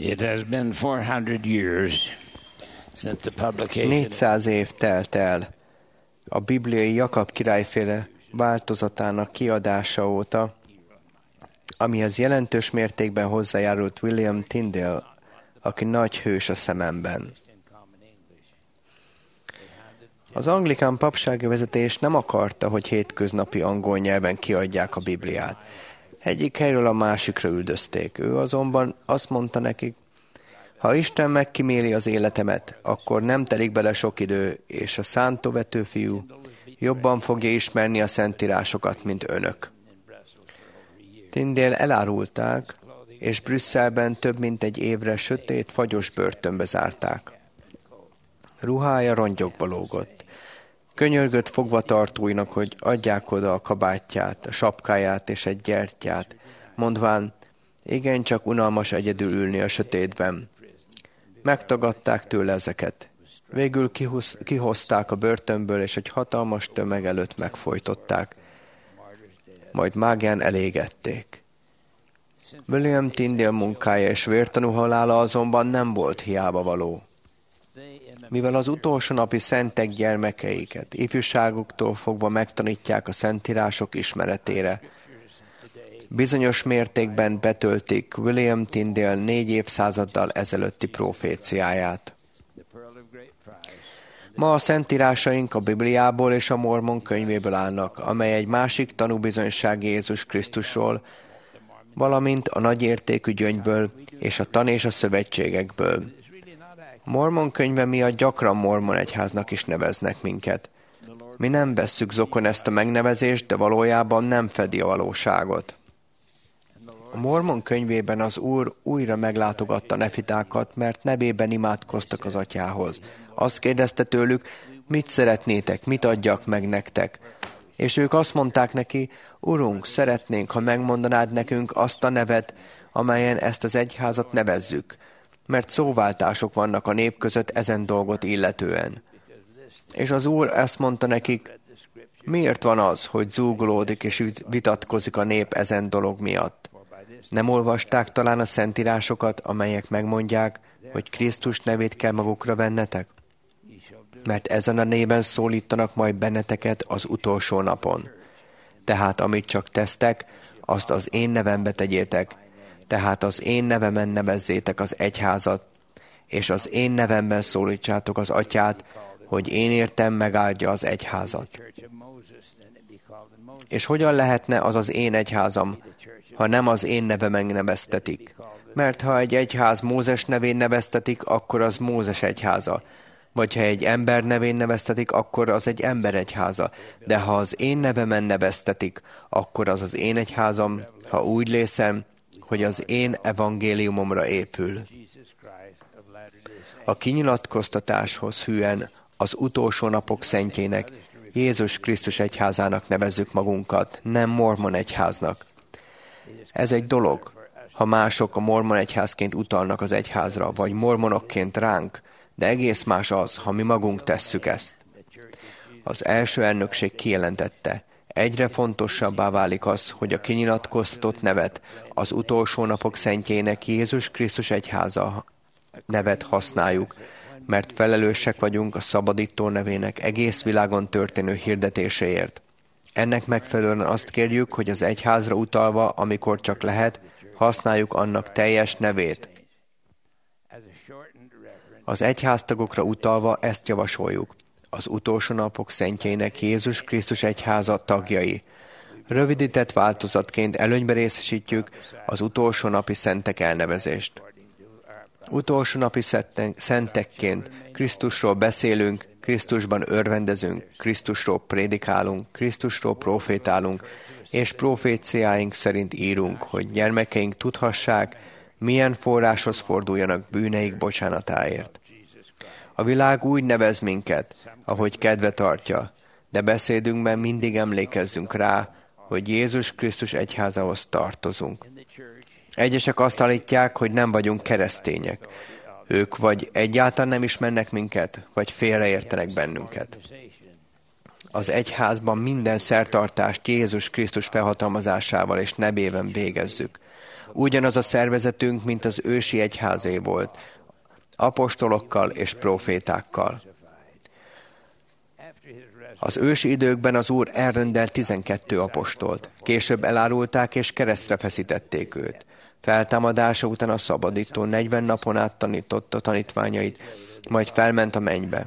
It has been 400 years since the publication 400 év telt el a bibliai Jakab királyféle változatának kiadása óta, amihez jelentős mértékben hozzájárult William Tyndale, aki nagy hős a szememben. Az anglikán papsági vezetés nem akarta, hogy hétköznapi angol nyelven kiadják a Bibliát. Egyik helyről a másikra üldözték. Ő azonban azt mondta nekik, ha Isten megkíméli az életemet, akkor nem telik bele sok idő, és a szántóvető fiú jobban fogja ismerni a szentírásokat, mint önök. Tyndale elárulták, és Brüsszelben több mint egy évre sötét, fagyos börtönbe zárták. Ruhája rongyokba lógott. Könyörgött fogvatartóinak, hogy adják oda a kabátját, a sapkáját és egy gyertyát, mondván, igen, csak unalmas egyedül ülni a sötétben. Megtagadták tőle ezeket. Végül kihozták a börtönből, és egy hatalmas tömeg előtt megfojtották. Majd mágián elégették. William Tyndale munkája és vértanú halála azonban nem volt hiába való. Mivel az utolsó napi szentek gyermekeiket ifjúságuktól fogva megtanítják a szentírások ismeretére, bizonyos mértékben betöltik William Tyndale 4 évszázaddal ezelőtti proféciáját. Ma a szentírásaink a Bibliából és a Mormon könyvéből állnak, amely egy másik tanúbizonyság Jézus Krisztusról, valamint a nagyértékű gyöngyből és a tan és a szövetségekből. A Mormon könyve miatt gyakran Mormon egyháznak is neveznek minket. Mi nem vesszük zokon ezt a megnevezést, de valójában nem fedi a valóságot. A Mormon könyvében az Úr újra meglátogatta nefitákat, mert nevében imádkoztak az atyához. Azt kérdezte tőlük, mit szeretnétek, mit adjak meg nektek. És ők azt mondták neki, Urunk, szeretnénk, ha megmondanád nekünk azt a nevet, amelyen ezt az egyházat nevezzük, mert szóváltások vannak a nép között ezen dolgot illetően. És az Úr ezt mondta nekik, miért van az, hogy zúgolódik és vitatkozik a nép ezen dolog miatt? Nem olvasták talán a szentírásokat, amelyek megmondják, hogy Krisztus nevét kell magukra vennetek? Mert ezen a néven szólítanak majd benneteket az utolsó napon. Tehát amit csak tesztek, azt az én nevembe tegyétek, tehát az én nevemen nevezzétek az egyházat, és az én nevemben szólítsátok az atyát, hogy én értem megáldja az egyházat. És hogyan lehetne az az én egyházam, ha nem az én nevemen neveztetik? Mert ha egy egyház Mózes nevén neveztetik, akkor az Mózes egyháza. Vagy ha egy ember nevén neveztetik, akkor az egy ember egyháza. De ha az én nevemen neveztetik, akkor az az én egyházam, ha úgy lészem, hogy az én evangéliumomra épül. A kinyilatkoztatáshoz hűen az utolsó napok szentjének, Jézus Krisztus egyházának nevezzük magunkat, nem Mormon egyháznak. Ez egy dolog, ha mások a Mormon egyházként utalnak az egyházra, vagy mormonokként ránk, de egész más az, ha mi magunk tesszük ezt. Az első elnökség kijelentette, egyre fontosabbá válik az, hogy a kinyilatkoztatott nevet, az utolsó napok szentjének Jézus Krisztus egyháza nevet használjuk, mert felelősek vagyunk a szabadító nevének egész világon történő hirdetéséért. Ennek megfelelően azt kérjük, hogy az egyházra utalva, amikor csak lehet, használjuk annak teljes nevét. Az egyháztagokra utalva ezt javasoljuk. Az utolsó napok szentjeinek Jézus Krisztus egyháza tagjai. Rövidített változatként előnybe részesítjük az utolsó napi szentek elnevezést. Utolsó napi szentekként Krisztusról beszélünk, Krisztusban örvendezünk, Krisztusról prédikálunk, Krisztusról profétálunk, és proféciáink szerint írunk, hogy gyermekeink tudhassák, milyen forráshoz forduljanak bűneik bocsánatáért. A világ úgy nevez minket, ahogy kedve tartja, de beszédünkben mindig emlékezzünk rá, hogy Jézus Krisztus egyházához tartozunk. Egyesek azt állítják, hogy nem vagyunk keresztények. Ők vagy egyáltalán nem ismernek minket, vagy félreértenek bennünket. Az egyházban minden szertartást Jézus Krisztus felhatalmazásával és nevében végezzük. Ugyanaz a szervezetünk, mint az ősi egyházé volt, apostolokkal és prófétákkal. Az ősi időkben az Úr elrendelt 12 apostolt. Később elárulták és keresztre feszítették őt. Feltámadása után a szabadító 40 napon át tanította tanítványait, majd felment a mennybe.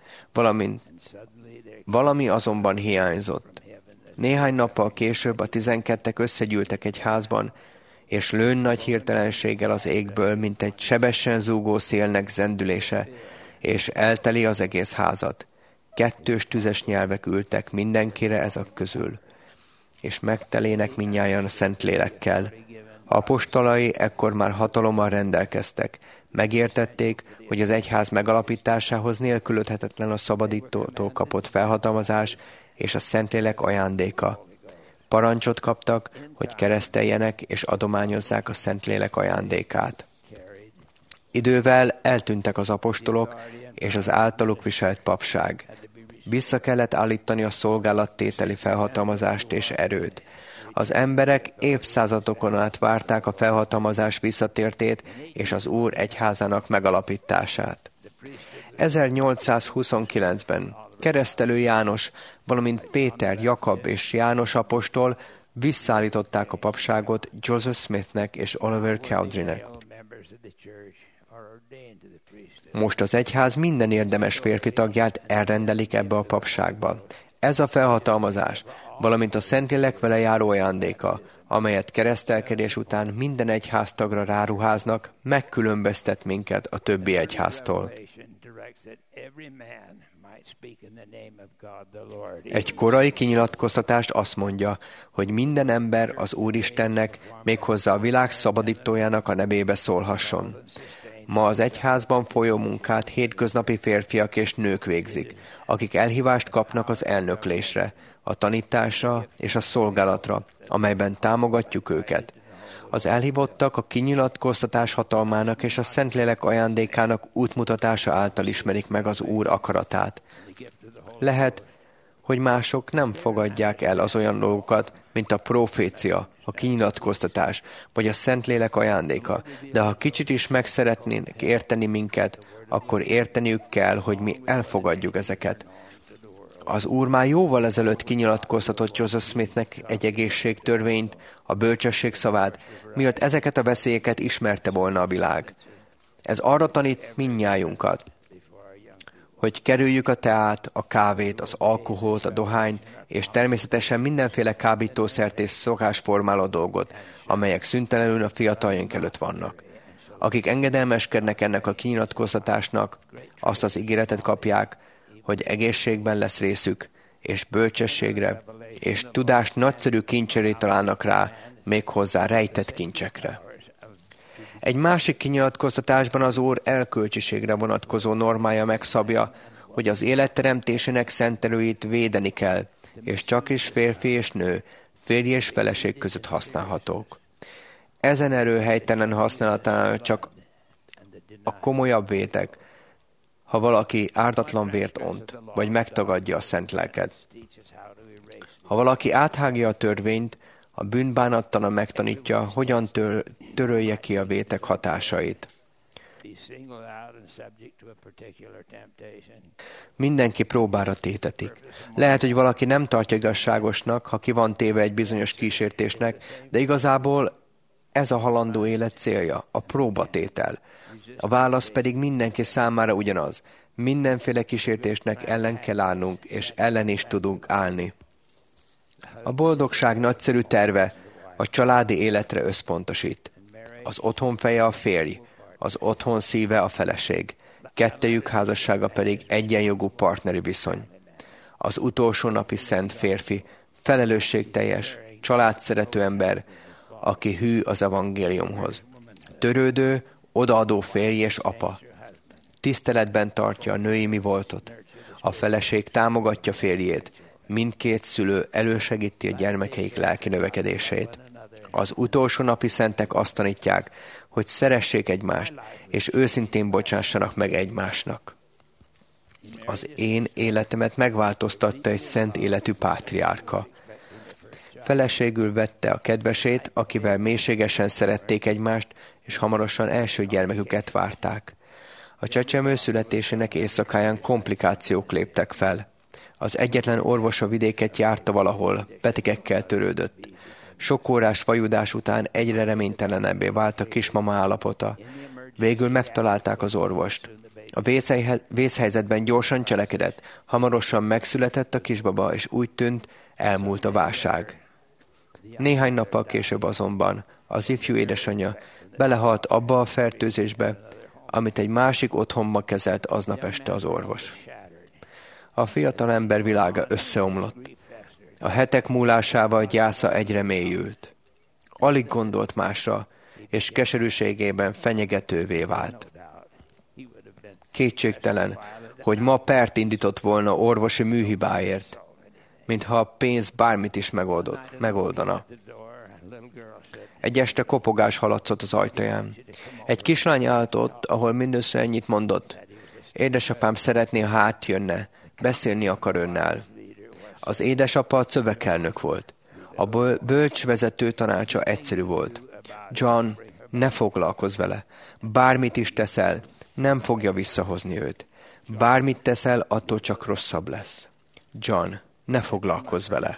Valami azonban hiányzott. Néhány nappal később a 12-ek összegyűltek egy házban, és lőn nagy hirtelenséggel az égből, mint egy sebesen zúgó szélnek zendülése, és elteli az egész házat. 2 tüzes nyelvek ültek mindenkire ezek közül, és megtelének mindnyájan a Szentlélekkel. A apostolai ekkor már hatalommal rendelkeztek. Megértették, hogy az egyház megalapításához nélkülözhetetlen a szabadítótól kapott felhatalmazás és a Szentlélek ajándéka. Parancsot kaptak, hogy kereszteljenek és adományozzák a Szentlélek ajándékát. Idővel eltűntek az apostolok és az általuk viselt papság. Vissza kellett állítani a szolgálattételi felhatalmazást és erőt. Az emberek évszázadokon át várták a felhatalmazás visszatértét és az Úr egyházának megalapítását. 1829-ben keresztelő János, valamint Péter, Jakab és János apostol visszaállították a papságot Joseph Smithnek és Oliver Cowderynek. Most az egyház minden érdemes férfi tagját elrendelik ebbe a papságba. Ez a felhatalmazás, valamint a Szentlélek vele járó ajándéka, amelyet keresztelkedés után minden egyháztagra ráruháznak, megkülönböztet minket a többi egyháztól. Egy korai kinyilatkoztatást azt mondja, hogy minden ember az Úristennek, méghozzá a világ szabadítójának a nevébe szólhasson. Ma az egyházban folyó munkát hétköznapi férfiak és nők végzik, akik elhívást kapnak az elnöklésre, a tanításra és a szolgálatra, amelyben támogatjuk őket. Az elhívottak a kinyilatkoztatás hatalmának és a Szentlélek ajándékának útmutatása által ismerik meg az Úr akaratát. Lehet, hogy mások nem fogadják el az olyan dolgokat, mint a profécia, a kinyilatkoztatás, vagy a Szentlélek ajándéka, de ha kicsit is meg szeretnének érteni minket, akkor érteniük kell, hogy mi elfogadjuk ezeket. Az Úr már jóval ezelőtt kinyilatkoztatott Joseph Smithnek egy egészségtörvényt, a bölcsesség szavát, miatt ezeket a veszélyeket ismerte volna a világ. Ez arra tanít mindnyájunkat, hogy kerüljük a teát, a kávét, az alkoholt, a dohányt, és természetesen mindenféle kábítószert és szokásformáló dolgot, amelyek szüntelenül a fiataljaink előtt vannak. Akik engedelmeskednek ennek a kinyilatkoztatásnak, azt az ígéretet kapják, hogy egészségben lesz részük, és bölcsességre, és tudást nagyszerű kincserét találnak rá, méghozzá rejtett kincsekre. Egy másik kinyilatkoztatásban az Úr erkölcsiségre vonatkozó normája megszabja, hogy az élet teremtésének szentelőit védeni kell, és csak is férfi és nő, férj és feleség között használhatók. Ezen erő helytelen használatánál csak a komolyabb vétek, ha valaki ártatlan vért ont, vagy megtagadja a szent lelket. Ha valaki áthágja a törvényt, a bűnbánattana megtanítja, hogyan törölje ki a vétek hatásait. Mindenki próbára tétetik. Lehet, hogy valaki nem tartja igazságosnak, ha ki van téve egy bizonyos kísértésnek, de igazából ez a halandó élet célja, a próbatétel. A válasz pedig mindenki számára ugyanaz. Mindenféle kísértésnek ellen kell állnunk, és ellen is tudunk állni. A boldogság nagyszerű terve a családi életre összpontosít. Az otthon feje a férj, az otthon szíve a feleség, kettejük házassága pedig egyenjogú partneri viszony. Az utolsó napi szent férfi, felelősségteljes, családszerető ember, aki hű az evangéliumhoz. Törődő, odaadó férj és apa. Tiszteletben tartja a női mivoltot. A feleség támogatja férjét. Mindkét szülő elősegíti a gyermekeik lelki növekedését. Az utolsó napi szentek azt tanítják, hogy szeressék egymást, és őszintén bocsássanak meg egymásnak. Az én életemet megváltoztatta egy szent életű pátriárka. Feleségül vette a kedvesét, akivel mélységesen szerették egymást, és hamarosan első gyermeküket várták. A csecsemő születésének éjszakáján komplikációk léptek fel. Az egyetlen orvos a vidéket járta valahol, betegekkel törődött. Sok órás vajudás után egyre reménytelenebbé vált a kismama állapota. Végül megtalálták az orvost. A vészhelyzetben gyorsan cselekedett, hamarosan megszületett a kisbaba, és úgy tűnt, elmúlt a válság. Néhány nappal később azonban az ifjú édesanyja belehalt abba a fertőzésbe, amit egy másik otthonba kezelt aznap este az orvos. A fiatal ember világa összeomlott. A hetek múlásával gyásza egyre mélyült. Alig gondolt másra, és keserűségében fenyegetővé vált. Kétségtelen, hogy ma pert indított volna orvosi műhibáért, mintha a pénz bármit is megoldana. Egy este kopogás hallatszott az ajtaján. Egy kislány állt ott, ahol mindössze ennyit mondott. Édesapám szeretné, ha átjönne, beszélni akar önnel. Az édesapa a szövekelnök volt. A bölcs vezető tanácsa egyszerű volt. John, ne foglalkozz vele. Bármit is teszel, nem fogja visszahozni őt. Bármit teszel, attól csak rosszabb lesz. John, ne foglalkozz vele.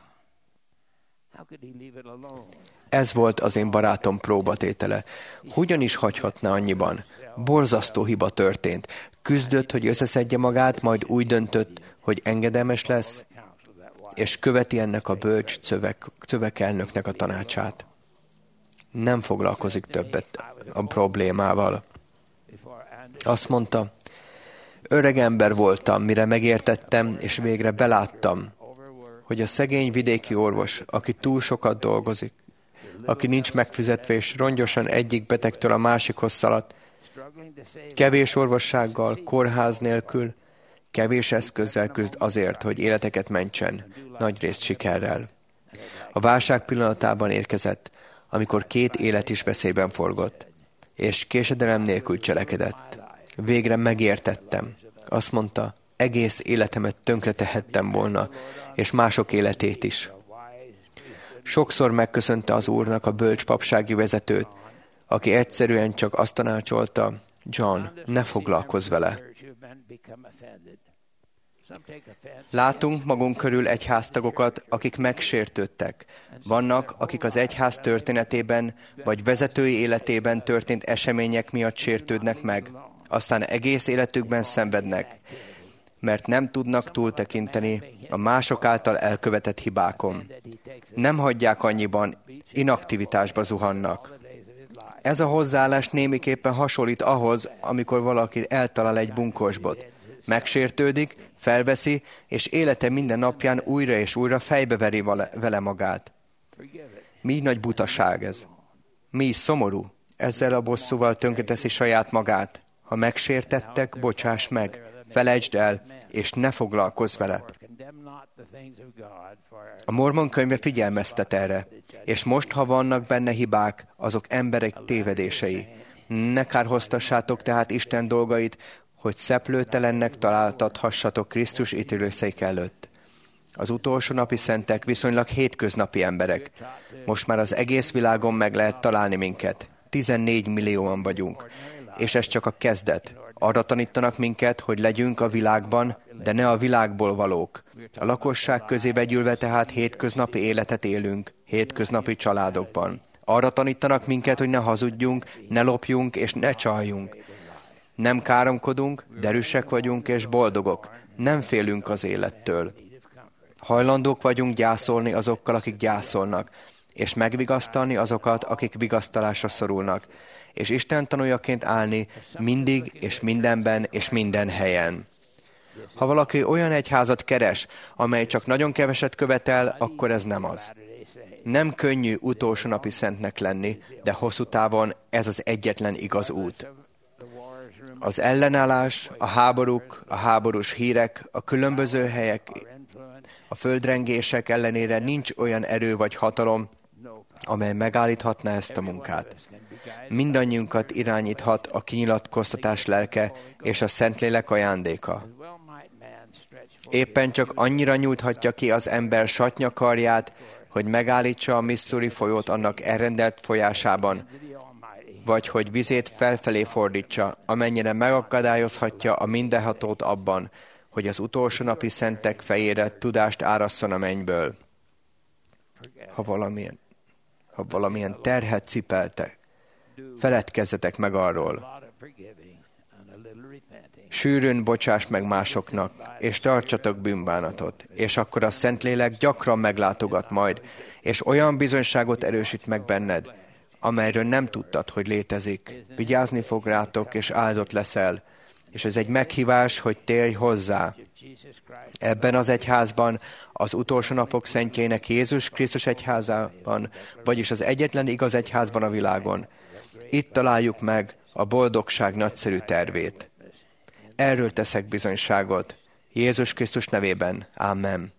Ez volt az én barátom próbatétele. Hogyan is hagyhatna annyiban? Borzasztó hiba történt. Küzdött, hogy összeszedje magát, majd úgy döntött, hogy engedelmes lesz, és követi ennek a bölcs szövekelnöknek a tanácsát. Nem foglalkozik többet a problémával. Azt mondta, öreg ember voltam, mire megértettem, és végre beláttam, hogy a szegény vidéki orvos, aki túl sokat dolgozik, aki nincs megfizetve, és rongyosan egyik betegtől a másikhoz szaladt, kevés orvossággal, kórház nélkül, kevés eszközzel küzd azért, hogy életeket mentsen, nagyrészt sikerrel. A válság pillanatában érkezett, amikor 2 élet is veszélyben forgott, és késedelem nélkül cselekedett. Végre megértettem. Azt mondta, egész életemet tönkretehettem volna, és mások életét is. Sokszor megköszönte az úrnak a bölcs papsági vezetőt, aki egyszerűen csak azt tanácsolta, John, ne foglalkozz vele. Látunk magunk körül egyháztagokat, akik megsértődtek. Vannak, akik az egyház történetében vagy vezetői életében történt események miatt sértődnek meg, aztán egész életükben szenvednek, mert nem tudnak túltekinteni a mások által elkövetett hibákon. Nem hagyják annyiban, inaktivitásba zuhannak. Ez a hozzáállás némiképpen hasonlít ahhoz, amikor valaki eltalál egy bunkósbot. Megsértődik, felveszi, és élete minden napján újra és újra fejbeveri vele magát. Mi nagy butaság ez. Mi szomorú. Ezzel a bosszúval tönkreteszi saját magát. Ha megsértettek, bocsáss meg, felejtsd el, és ne foglalkozz vele. A Mormon könyve figyelmeztet erre, és most, ha vannak benne hibák, azok emberek tévedései. Ne kárhoztassátok tehát Isten dolgait, hogy szeplőtelennek találtathassatok Krisztus ítélőszék előtt. Az utolsó napi szentek viszonylag hétköznapi emberek. Most már az egész világon meg lehet találni minket. 14 millióan vagyunk. És ez csak a kezdet. Arra tanítanak minket, hogy legyünk a világban, de ne a világból valók. A lakosság közébe gyűlve tehát hétköznapi életet élünk, hétköznapi családokban. Arra tanítanak minket, hogy ne hazudjunk, ne lopjunk és ne csaljunk. Nem káromkodunk, derűsek vagyunk és boldogok. Nem félünk az élettől. Hajlandók vagyunk gyászolni azokkal, akik gyászolnak, és megvigasztalni azokat, akik vigasztalásra szorulnak, és Isten tanújaként állni mindig és mindenben és minden helyen. Ha valaki olyan egyházat keres, amely csak nagyon keveset követel, akkor ez nem az. Nem könnyű utolsó napi szentnek lenni, de hosszú távon ez az egyetlen igaz út. Az ellenállás, a háborúk, a háborús hírek, a különböző helyek, a földrengések ellenére nincs olyan erő vagy hatalom, amely megállíthatná ezt a munkát. Mindannyiunkat irányíthat a kinyilatkoztatás lelke és a Szentlélek ajándéka. Éppen csak annyira nyújthatja ki az ember satnyakarját, hogy megállítsa a Missouri folyót annak elrendelt folyásában, vagy hogy vizét felfelé fordítsa, amennyire megakadályozhatja a mindenhatót abban, hogy az utolsó napi szentek fejére tudást árasszon a mennyből. Ha valamilyen terhet cipeltek, feledkezzetek meg arról. Sűrűn bocsáss meg másoknak, és tartsatok bűnbánatot, és akkor a Szentlélek gyakran meglátogat majd, és olyan bizonyságot erősít meg benned, amelyről nem tudtad, hogy létezik. Vigyázni fog rátok, és áldott leszel, és ez egy meghívás, hogy térj hozzá. Ebben az egyházban, az utolsó napok szentjének Jézus Krisztus egyházában, vagyis az egyetlen igaz egyházban a világon. Itt találjuk meg a boldogság nagyszerű tervét. Erről teszek bizonyságot. Jézus Krisztus nevében. Amen.